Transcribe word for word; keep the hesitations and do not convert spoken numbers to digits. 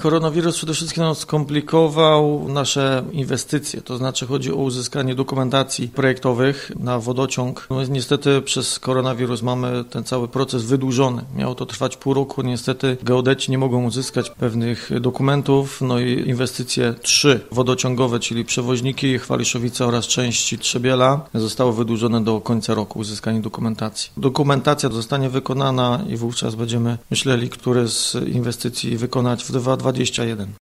Koronawirus przede wszystkim nam skomplikował nasze inwestycje, to znaczy chodzi o uzyskanie dokumentacji projektowych na wodociąg. No niestety przez koronawirus mamy ten cały proces wydłużony. Miało to trwać pół roku, niestety geodeci nie mogą uzyskać pewnych dokumentów, no i inwestycje trzy wodociągowe, czyli przewoźniki, Chwaliszowice oraz części Trzebiela zostały wydłużone do końca roku uzyskanie dokumentacji. Dokumentacja zostanie wykonana i wówczas będziemy myśleli, które z inwestycji wykonać w dwa tysiące dwudziestym pierwszym.